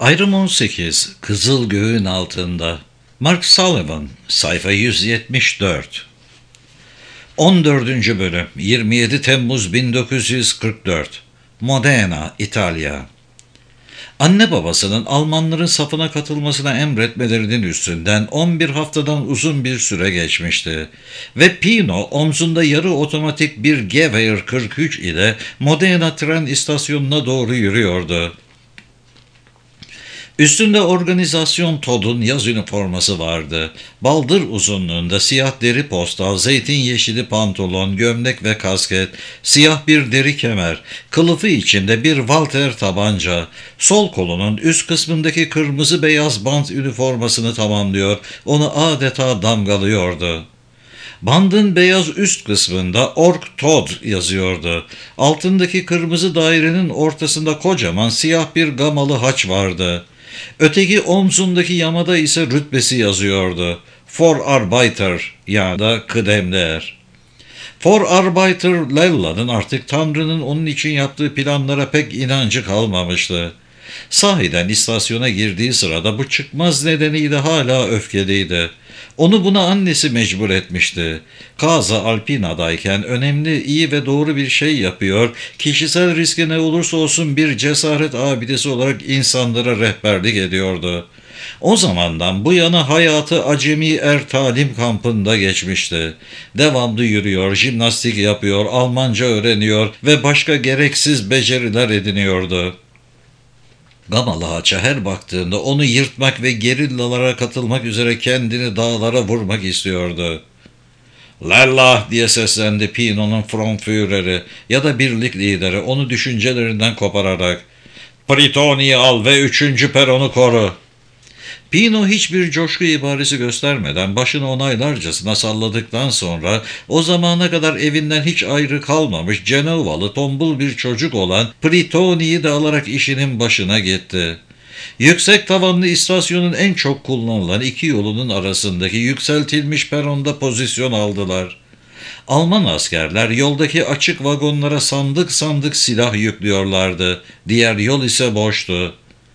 Ayrım 18, Kızıl Göğün Altında. Mark Sullivan, sayfa 174. 14. bölüm, 27 Temmuz 1944. Modena, İtalya. Anne babasının Almanların safına katılmasına emretmelerinin üstünden 11 haftadan uzun bir süre geçmişti. Ve Pino omzunda yarı otomatik bir Gewehr 43 ile Modena tren istasyonuna doğru yürüyordu. Üstünde organizasyon Todd'un yaz üniforması vardı. Baldır uzunluğunda siyah deri postal, zeytin yeşili pantolon, gömlek ve kasket, siyah bir deri kemer, kılıfı içinde bir Walter tabanca, sol kolunun üst kısmındaki kırmızı beyaz bant üniformasını tamamlıyor, onu adeta damgalıyordu. Bandın beyaz üst kısmında Ork Todd yazıyordu. Altındaki kırmızı dairenin ortasında kocaman siyah bir gamalı haç vardı. Öteki omzundaki yamada ise rütbesi yazıyordu. Vorarbeiter ya da kıdemli er. Vorarbeiter Lella'nın artık Tanrı'nın onun için yaptığı planlara pek inancı kalmamıştı. Sahiden istasyona girdiği sırada bu çıkmaz nedeniyle hala öfkeliydi. Onu buna annesi mecbur etmişti. Casa Alpina'dayken önemli, iyi ve doğru bir şey yapıyor, kişisel riski ne olursa olsun bir cesaret abidesi olarak insanlara rehberlik ediyordu. O zamandan bu yana hayatı acemi talim kampında geçmişti. Devamlı yürüyor, jimnastik yapıyor, Almanca öğreniyor ve başka gereksiz beceriler ediniyordu. Gamalı Haç'a her baktığında onu yırtmak ve gerillalara katılmak üzere kendini dağlara vurmak istiyordu. "Lallah!" diye seslendi Pino'nun Front ya da birlik lideri onu düşüncelerinden kopararak. "Pritoni'yi al ve 3. peronu koru." Pino hiçbir coşku ibaresi göstermeden başını onaylarcasına salladıktan sonra o zamana kadar evinden hiç ayrı kalmamış Ceneva'lı tombul bir çocuk olan Pritoni'yi de alarak işinin başına gitti. Yüksek tavanlı istasyonun en çok kullanılan iki yolunun arasındaki yükseltilmiş peronda pozisyon aldılar. Alman askerler yoldaki açık vagonlara sandık sandık silah yüklüyorlardı. Diğer yol ise boştu.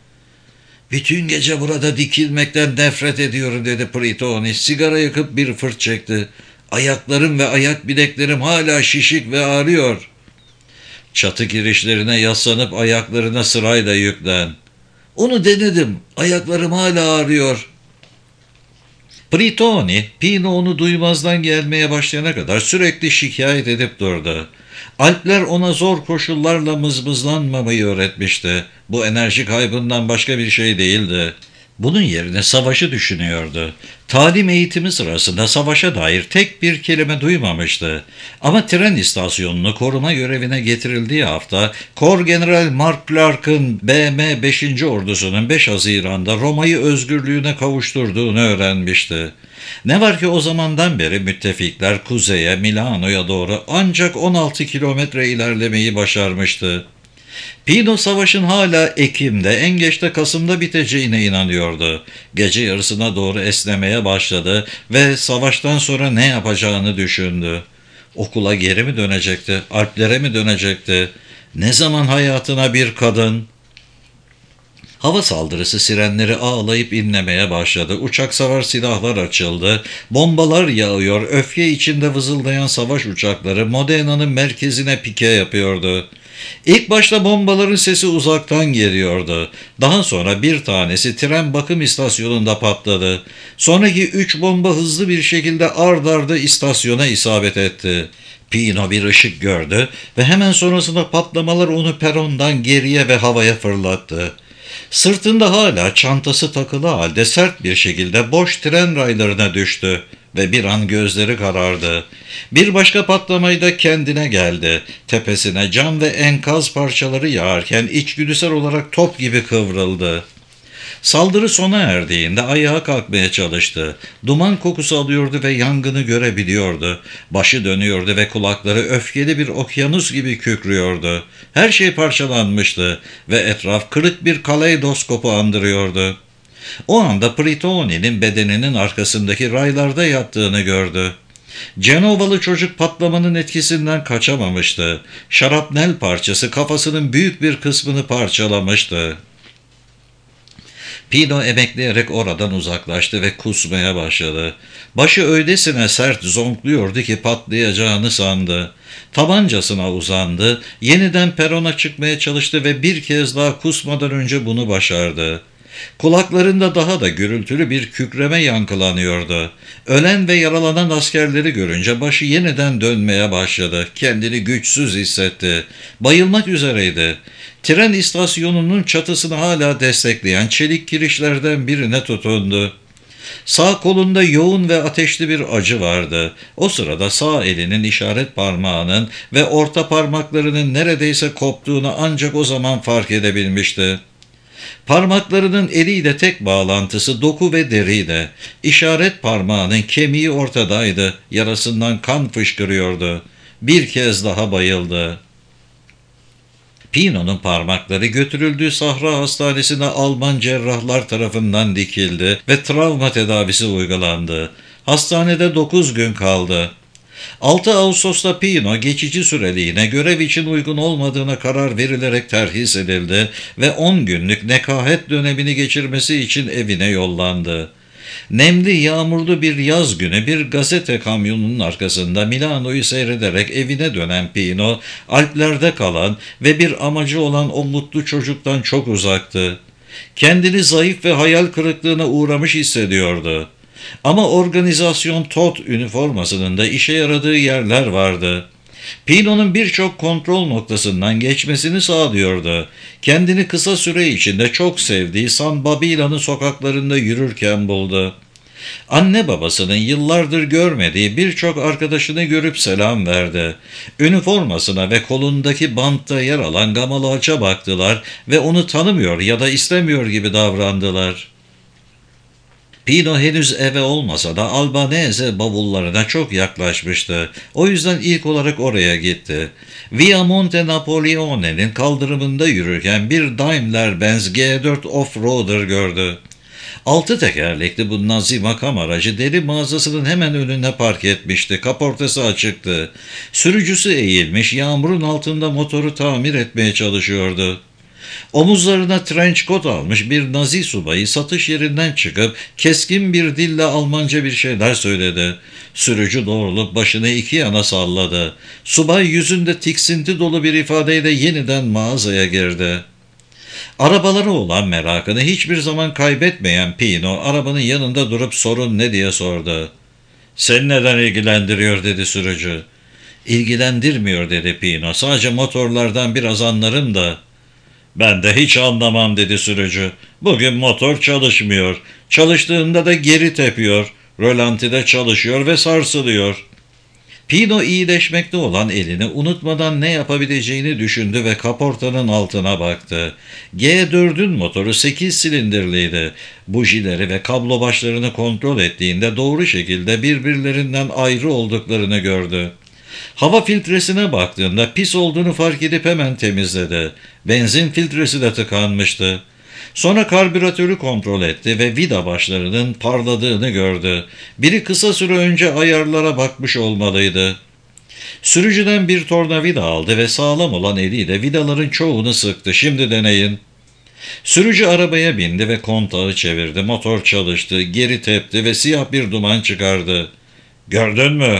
"Bütün gece burada dikilmekten nefret ediyorum," dedi Pritoni. Sigara yakıp bir fırt çekti. "Ayaklarım ve ayak bileklerim hala şişik ve ağrıyor." "Çatı girişlerine yaslanıp ayaklarına sırayla yüklen." "Onu denedim. Ayaklarım hala ağrıyor." Pritoni, Pino onu duymazdan gelmeye başlayana kadar sürekli şikayet edip durdu. Alpler ona zor koşullarla mızmızlanmamayı öğretmişti. Bu enerji kaybından başka bir şey değildi. Bunun yerine savaşı düşünüyordu. Talim eğitimi sırasında savaşa dair tek bir kelime duymamıştı. Ama tren istasyonunu koruma görevine getirildiği hafta, Kor General Mark Clark'ın BM 5. ordusunun 5 Haziran'da Roma'yı özgürlüğüne kavuşturduğunu öğrenmişti. Ne var ki o zamandan beri müttefikler kuzeye, Milano'ya doğru ancak 16 kilometre ilerlemeyi başarmıştı. Pino savaşın hala Ekim'de, en geç de Kasım'da biteceğine inanıyordu. Gece yarısına doğru esnemeye başladı ve savaştan sonra ne yapacağını düşündü. Okula geri mi dönecekti, Alplere mi dönecekti? Ne zaman hayatına bir kadın? Hava saldırısı sirenleri ağlayıp inlemeye başladı. Uçak savar silahlar açıldı. Bombalar yağıyor. Öfke içinde vızıldayan savaş uçakları Modena'nın merkezine pike yapıyordu. İlk başta bombaların sesi uzaktan geliyordu. Daha sonra bir tanesi tren bakım istasyonunda patladı. Sonraki 3 bomba hızlı bir şekilde ard arda istasyona isabet etti. Pino bir ışık gördü ve hemen sonrasında patlamalar onu perondan geriye ve havaya fırlattı. Sırtında hala çantası takılı halde sert bir şekilde boş tren raylarına düştü ve bir an gözleri karardı. Bir başka patlamayla kendine geldi. Tepesine cam ve enkaz parçaları yağarken içgüdüsel olarak top gibi kıvrıldı. Saldırı sona erdiğinde ayağa kalkmaya çalıştı. Duman kokusu alıyordu ve yangını görebiliyordu. Başı dönüyordu ve kulakları öfkeli bir okyanus gibi kükrüyordu. Her şey parçalanmıştı ve etraf kırık bir kaleidoskopu andırıyordu. O anda Pritoni'nin bedeninin arkasındaki raylarda yattığını gördü. Cenovalı çocuk patlamanın etkisinden kaçamamıştı. Şarapnel parçası kafasının büyük bir kısmını parçalamıştı. Pino emekleyerek oradan uzaklaştı ve kusmaya başladı. Başı öylesine sert zonkluyordu ki patlayacağını sandı. Tabancasına uzandı, yeniden perona çıkmaya çalıştı ve bir kez daha kusmadan önce bunu başardı. Kulaklarında daha da gürültülü bir kükreme yankılanıyordu. Ölen ve yaralanan askerleri görünce başı yeniden dönmeye başladı. Kendini güçsüz hissetti. Bayılmak üzereydi. Tren istasyonunun çatısını hala destekleyen çelik kirişlerden birine tutundu. Sağ kolunda yoğun ve ateşli bir acı vardı. O sırada sağ elinin işaret parmağının ve orta parmaklarının neredeyse koptuğunu ancak o zaman fark edebilmişti. Parmaklarının eliyle tek bağlantısı doku ve deriydi. İşaret parmağının kemiği ortadaydı. Yarasından kan fışkırıyordu. Bir kez daha bayıldı. Pino'nun parmakları götürüldüğü Sahra Hastanesi'ne Alman cerrahlar tarafından dikildi ve travma tedavisi uygulandı. Hastanede 9 gün kaldı. 6 Ağustos'ta Pino geçici süreliğine görev için uygun olmadığına karar verilerek terhis edildi ve 10 günlük nekahet dönemini geçirmesi için evine yollandı. Nemli, yağmurlu bir yaz günü bir gazete kamyonunun arkasında Milano'yu seyrederek evine dönen Pino, Alplerde kalan ve bir amacı olan o mutlu çocuktan çok uzaktı. Kendini zayıf ve hayal kırıklığına uğramış hissediyordu. Ama organizasyon Todt üniformasının da işe yaradığı yerler vardı. Pino'nun birçok kontrol noktasından geçmesini sağlıyordu. Kendini kısa süre içinde çok sevdiği San Babila'nın sokaklarında yürürken buldu. Anne babasının yıllardır görmediği birçok arkadaşını görüp selam verdi. Üniformasına ve kolundaki bantta yer alan gamalaça baktılar ve onu tanımıyor ya da istemiyor gibi davrandılar. Pino henüz eve olmasa da Albanese bavullarına çok yaklaşmıştı. O yüzden ilk olarak oraya gitti. Via Monte Napoleone'nin kaldırımında yürürken bir Daimler-Benz G4 Offroader gördü. 6 tekerlekli bu nazi makam aracı deri mağazasının hemen önüne park etmişti. Kaportası açıktı. Sürücüsü eğilmiş, yağmurun altında motoru tamir etmeye çalışıyordu. Omuzlarına trench coat almış bir Nazi subayı satış yerinden çıkıp keskin bir dille Almanca bir şeyler söyledi. Sürücü doğrulup başını iki yana salladı. Subay yüzünde tiksinti dolu bir ifadeyle yeniden mağazaya girdi. Arabalara olan merakını hiçbir zaman kaybetmeyen Pino arabanın yanında durup sorun ne diye sordu. "Seni neden ilgilendiriyor?" dedi sürücü. "İlgilendirmiyor," dedi Pino. "Sadece motorlardan biraz anlarım da." "Ben de hiç anlamam," dedi sürücü. "Bugün motor çalışmıyor. Çalıştığında da geri tepiyor. Rölantide çalışıyor ve sarsılıyor." Pino iyileşmekte olan elini unutmadan ne yapabileceğini düşündü ve kaportanın altına baktı. G4'ün motoru 8 silindirliydi. Bujileri ve kablo başlarını kontrol ettiğinde doğru şekilde birbirlerinden ayrı olduklarını gördü. Hava filtresine baktığında pis olduğunu fark edip hemen temizledi. Benzin filtresi de tıkanmıştı. Sonra karbüratörü kontrol etti ve vida başlarının parladığını gördü. Biri kısa süre önce ayarlara bakmış olmalıydı. Sürücüden bir tornavida aldı ve sağlam olan eliyle vidaların çoğunu sıktı. "Şimdi deneyin." Sürücü arabaya bindi ve kontağı çevirdi. Motor çalıştı, geri tepti ve siyah bir duman çıkardı. "Gördün mü?"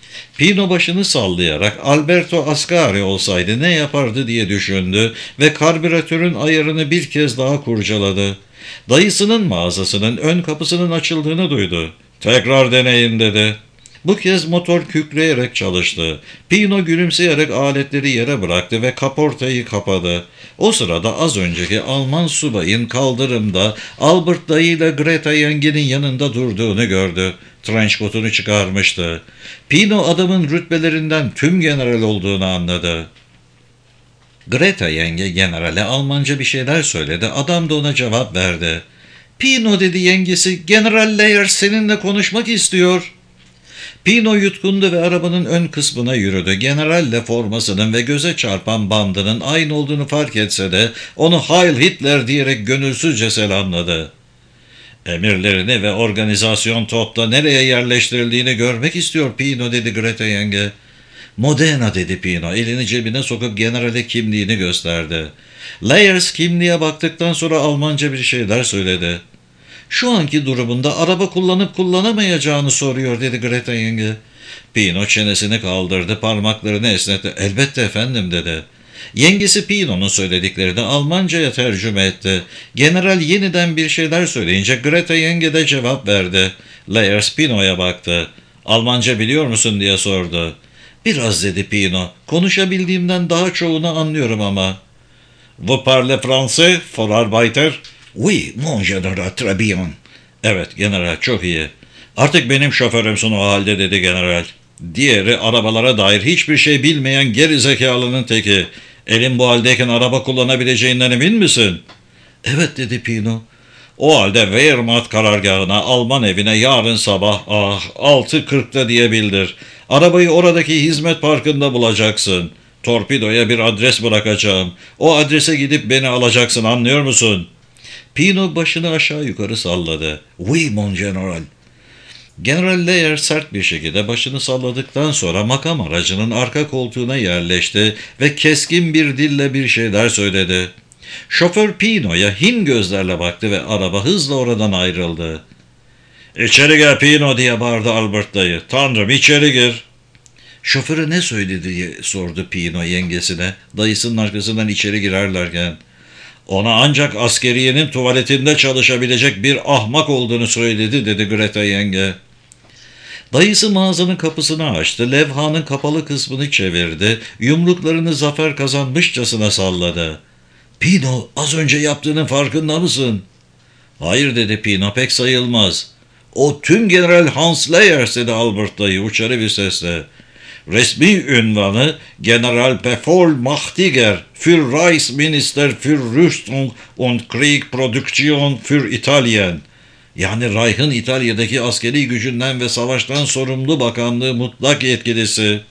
Pino başını sallayarak Alberto Ascari olsaydı ne yapardı diye düşündü ve karbüratörün ayarını bir kez daha kurcaladı. Dayısının mağazasının ön kapısının açıldığını duydu. "Tekrar deneyin," dedi. Bu kez motor kükreyerek çalıştı. Pino gülümseyerek aletleri yere bıraktı ve kaportayı kapadı. O sırada az önceki Alman subayın kaldırımda Albert dayı ile Greta yengenin yanında durduğunu gördü. Trençkotunu çıkarmıştı. Pino adamın rütbelerinden tüm general olduğunu anladı. Greta yenge generale Almanca bir şeyler söyledi. Adam da ona cevap verdi. "Pino," dedi yengesi, "General Leyer seninle konuşmak istiyor." Pino yutkundu ve arabanın ön kısmına yürüdü. Generalle formasının ve göze çarpan bandının aynı olduğunu fark etse de onu "Heil Hitler" diyerek gönülsüzce selamladı. "Emirlerini ve organizasyon Todt'ta nereye yerleştirildiğini görmek istiyor Pino," dedi Greta yenge. "Modena," dedi Pino. Elini cebine sokup generale kimliğini gösterdi. Layers kimliğe baktıktan sonra Almanca bir şeyler söyledi. Şu anki durumunda araba kullanıp kullanamayacağını soruyor dedi Greta yenge. Pino çenesini kaldırdı, parmaklarını esnetti. Elbette efendim dedi. Yengesi Pino'nun söylediklerini Almanca'ya tercüme etti. General yeniden bir şeyler söyleyince Greta yenge de cevap verdi. Layers Pino'ya baktı. Almanca biliyor musun diye sordu. Biraz dedi Pino. Konuşabildiğimden daha çoğunu anlıyorum ama. Vous parlez français, Vorarbeiter? Oui, mon général, très bien. Evet, general çok iyi. Artık benim şoförümsün o halde dedi general. Diğeri arabalara dair hiçbir şey bilmeyen geri zekalının teki. Elin bu haldeyken araba kullanabileceğinden emin misin? Evet dedi Pino. O halde Wehrmacht karargahına, Alman evine yarın sabah 6:40'da diye bildir. Arabayı oradaki hizmet parkında bulacaksın. Torpidoya bir adres bırakacağım. O adrese gidip beni alacaksın, anlıyor musun? Pino başını aşağı yukarı salladı. Oui mon general. General Leyer sert bir şekilde başını salladıktan sonra makam aracının arka koltuğuna yerleşti ve keskin bir dille bir şeyler söyledi. Şoför Pino'ya hin gözlerle baktı ve araba hızla oradan ayrıldı. "İçeri gel Pino" diye bağırdı Albert dayı. "Tanrım, içeri gir." Şoföre ne söyledi diye sordu Pino yengesine, dayısının arkasından içeri girerlerken. "Ona ancak askeriyenin tuvaletinde çalışabilecek bir ahmak olduğunu söyledi" dedi Greta yenge. Dayısı mağazanın kapısını açtı, levhanın kapalı kısmını çevirdi, yumruklarını zafer kazanmışçasına salladı. "Pino, az önce yaptığının farkında mısın?" "Hayır" dedi Pino, "pek sayılmaz." "O tüm General Hans Leyers" dedi Albert dayı uçarı bir sesle. "Resmi ünvanı General Bevollmächtiger für Reichsminister für Rüstung und Kriegsproduktion für Italien." Yani Reich'ın İtalya'daki askeri gücünden ve savaştan sorumlu bakanlığı mutlak yetkilisi.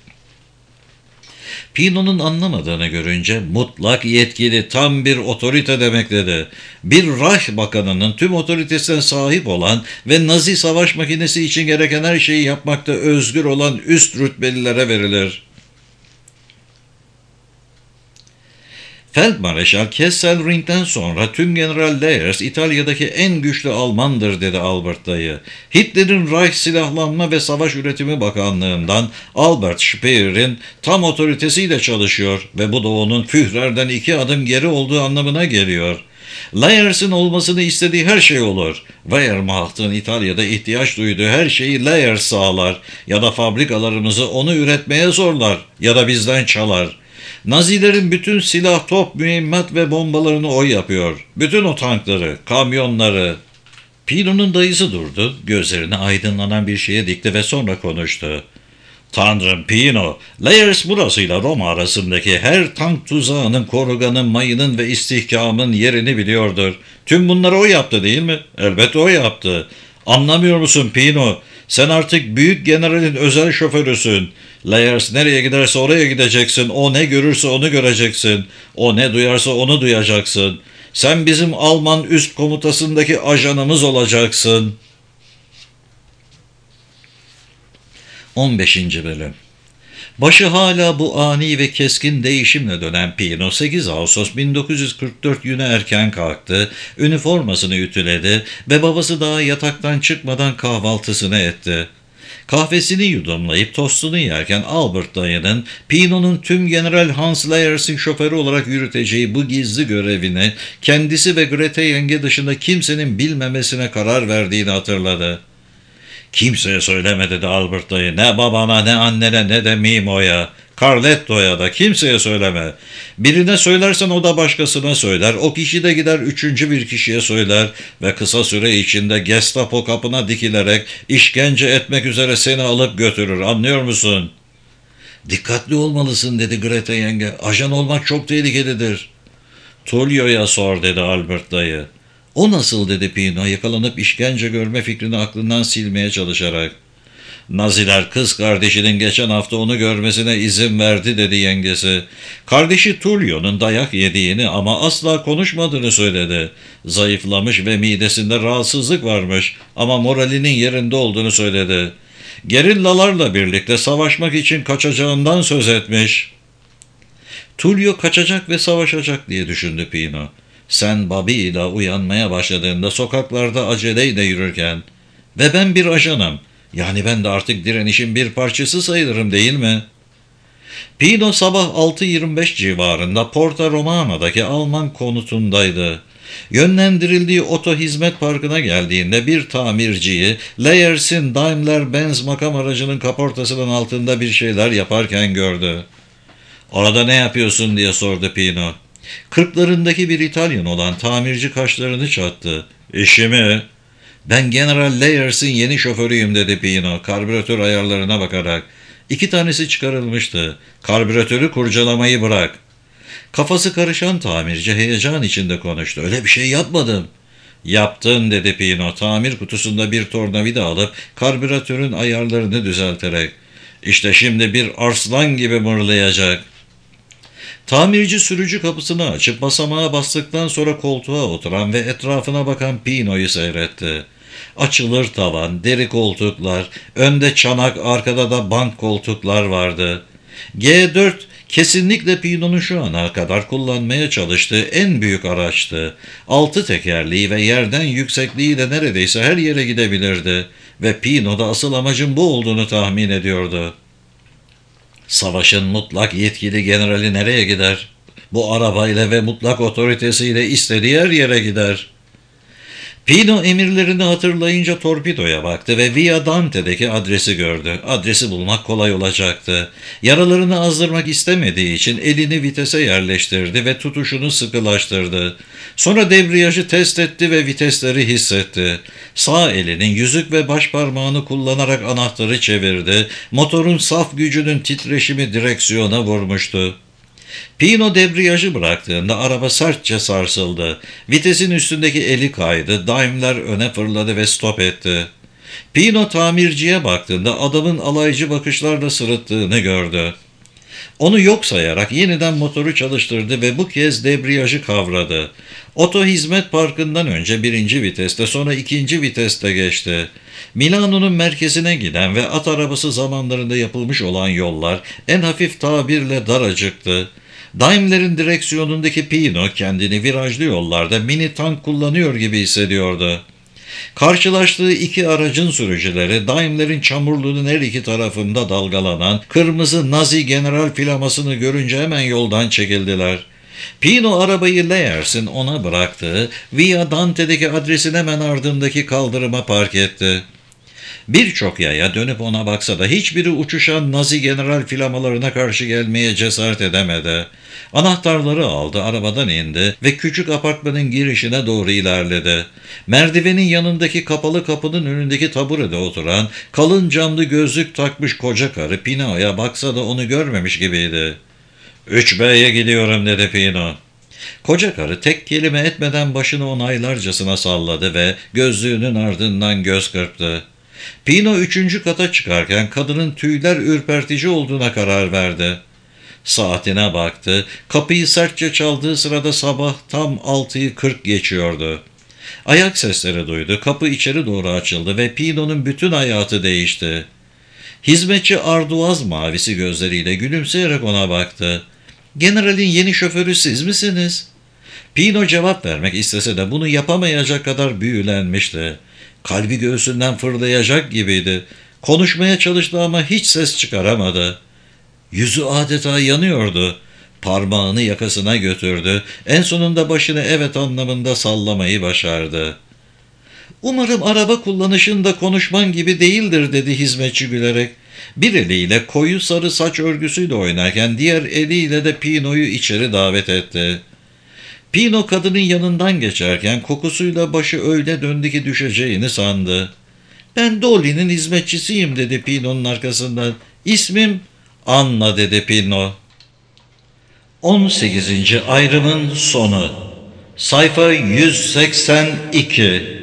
Pino'nun anlamadığını görünce mutlak yetkili tam bir otorite demek dedi. Bir Reich bakanının tüm otoritesine sahip olan ve Nazi savaş makinesi için gereken her şeyi yapmakta özgür olan üst rütbelilere verilir. Feldmarşal Kesselring'den sonra tüm General Leyers İtalya'daki en güçlü Almandır dedi Albert dayı. Hitler'in Reich Silahlanma ve Savaş Üretimi Bakanlığı'ndan Albert Speer'in tam otoritesiyle çalışıyor ve bu da onun Führer'den 2 adım geri olduğu anlamına geliyor. Leyers'in olmasını istediği her şey olur. Wehrmacht'ın İtalya'da ihtiyaç duyduğu her şeyi Leyers sağlar ya da fabrikalarımızı onu üretmeye zorlar ya da bizden çalar. Nazilerin bütün silah, top, mühimmat ve bombalarını o yapıyor. Bütün o tankları, kamyonları. Pino'nun dayısı durdu, gözlerini aydınlanan bir şeye dikti ve sonra konuştu. "Tanrım Pino, Leyers burasıyla Roma arasındaki her tank tuzağının, koruganın, mayının ve istihkamın yerini biliyordur. Tüm bunları o yaptı değil mi? Elbette o yaptı. Anlamıyor musun Pino? Sen artık büyük generalin özel şoförüsün. Leyers nereye giderse oraya gideceksin. O ne görürse onu göreceksin. O ne duyarsa onu duyacaksın. Sen bizim Alman üst komutasındaki ajanımız olacaksın." 15. Bölüm. Başı hala bu ani ve keskin değişimle dönen Pino 8 Ağustos 1944 günü erken kalktı, üniformasını ütüledi ve babası daha yataktan çıkmadan kahvaltısını etti. Kahvesini yudumlayıp tostunu yerken Albert dayının Pino'nun tüm General Hans Leyers'in şoförü olarak yürüteceği bu gizli görevini kendisi ve Greta yenge dışında kimsenin bilmemesine karar verdiğini hatırladı. "Kimseye söyleme" dedi Albert dayı. "Ne babana, ne annene, ne de Mimo'ya. Carletto'ya da kimseye söyleme. Birine söylersen o da başkasına söyler. O kişi de gider 3. bir kişiye söyler ve kısa süre içinde Gestapo kapına dikilerek işkence etmek üzere seni alıp götürür. Anlıyor musun?" "Dikkatli olmalısın" dedi Greta yenge. "Ajan olmak çok tehlikelidir." "Tullio'ya sor" dedi Albert dayı. "O nasıl?" dedi Pino, yakalanıp işkence görme fikrini aklından silmeye çalışarak. "Naziler kız kardeşinin geçen hafta onu görmesine izin verdi" dedi yengesi. Kardeşi Tullio'nun dayak yediğini ama asla konuşmadığını söyledi. Zayıflamış ve midesinde rahatsızlık varmış ama moralinin yerinde olduğunu söyledi. Gerillalarla birlikte savaşmak için kaçacağından söz etmiş. Tullio kaçacak ve savaşacak diye düşündü Pino. Sen Bobby ile uyanmaya başladığında sokaklarda aceleyle yürürken ve ben bir ajanım. Yani ben de artık direnişin bir parçası sayılırım değil mi? Pino sabah 6:25 civarında Porta Romana'daki Alman konutundaydı. Yönlendirildiği oto hizmet parkına geldiğinde bir tamirciyi Leyers'in Daimler-Benz makam aracının kaportasının altında bir şeyler yaparken gördü. "Orada ne yapıyorsun?" diye sordu Pino. Kırklarındaki bir İtalyan olan tamirci kaşlarını çattı. "İşimi." "Ben General Leyers'in yeni şoförüyüm," dedi Pino, karbüratör ayarlarına bakarak. "2 tanesi çıkarılmıştı. Karbüratörü kurcalamayı bırak." Kafası karışan tamirci heyecan içinde konuştu. "Öyle bir şey yapmadım." "Yaptın," dedi Pino, tamir kutusunda bir tornavida alıp karbüratörün ayarlarını düzelterek. "İşte şimdi bir arslan gibi mırlayacak." Tamirci sürücü kapısını açıp basamağa bastıktan sonra koltuğa oturan ve etrafına bakan Pino'yu seyretti. Açılır tavan, deri koltuklar, önde çanak, arkada da bank koltuklar vardı. G4 kesinlikle Pino'nun şu ana kadar kullanmaya çalıştığı en büyük araçtı. 6 tekerleği ve yerden yüksekliğiyle neredeyse her yere gidebilirdi ve Pino da asıl amacın bu olduğunu tahmin ediyordu. Savaşın mutlak yetkili generali nereye gider? Bu arabayla ve mutlak otoritesiyle istediği her yere gider. Pino emirlerini hatırlayınca torpidoya baktı ve Via Dante'deki adresi gördü. Adresi bulmak kolay olacaktı. Yaralarını azdırmak istemediği için elini vitese yerleştirdi ve tutuşunu sıkılaştırdı. Sonra debriyajı test etti ve vitesleri hissetti. Sağ elinin yüzük ve baş parmağını kullanarak anahtarı çevirdi. Motorun saf gücünün titreşimi direksiyona vurmuştu. Pino debriyajı bıraktığında araba sertçe sarsıldı. Vitesin üstündeki eli kaydı, Daimler öne fırladı ve stop etti. Pino tamirciye baktığında adamın alaycı bakışlarla sırıttığını gördü. Onu yok sayarak yeniden motoru çalıştırdı ve bu kez debriyajı kavradı. Oto hizmet parkından önce 1. viteste, sonra 2. viteste geçti. Milano'nun merkezine giden ve at arabası zamanlarında yapılmış olan yollar en hafif tabirle daracıktı. Daimler'in direksiyonundaki Pino kendini virajlı yollarda mini tank kullanıyor gibi hissediyordu. Karşılaştığı 2 aracın sürücüleri Daimler'in çamurluğunun her 2 tarafında dalgalanan kırmızı Nazi general flamasını görünce hemen yoldan çekildiler. Pino arabayı Leyers'in ona bıraktığı Via Dante'deki adresin hemen ardındaki kaldırıma park etti. Birçok yaya dönüp ona baksa da hiçbiri uçuşan Nazi general flamalarına karşı gelmeye cesaret edemedi. Anahtarları aldı, arabadan indi ve küçük apartmanın girişine doğru ilerledi. Merdivenin yanındaki kapalı kapının önündeki taburede oturan, kalın camlı gözlük takmış koca karı Pino'ya baksa da onu görmemiş gibiydi. "3B'ye gidiyorum," dedi Pino. Koca karı tek kelime etmeden başını onaylarcasına salladı ve gözlüğünün ardından göz kırptı. Pino 3. kata çıkarken kadının tüyler ürpertici olduğuna karar verdi. Saatine baktı. Kapıyı sertçe çaldığı sırada sabah tam 6:40 geçiyordu. Ayak sesleri duydu. Kapı içeri doğru açıldı ve Pino'nun bütün hayatı değişti. Hizmetçi arduaz mavisi gözleriyle gülümseyerek ona baktı. "Generalin yeni şoförü siz misiniz?" Pino cevap vermek istese de bunu yapamayacak kadar büyülenmişti. Kalbi göğsünden fırlayacak gibiydi. Konuşmaya çalıştı ama hiç ses çıkaramadı. Yüzü adeta yanıyordu. Parmağını yakasına götürdü. En sonunda başını evet anlamında sallamayı başardı. "Umarım araba kullanışında konuşman gibi değildir," dedi hizmetçi gülerek. Bir eliyle koyu sarı saç örgüsüyle oynarken diğer eliyle de Pino'yu içeri davet etti. Pino kadının yanından geçerken kokusuyla başı öyle döndü ki düşeceğini sandı. "Ben Dolly'nin hizmetçisiyim," dedi Pino'nun arkasından. "İsmim Anna," dedi Pino. 18. ayrımın sonu. Sayfa 182.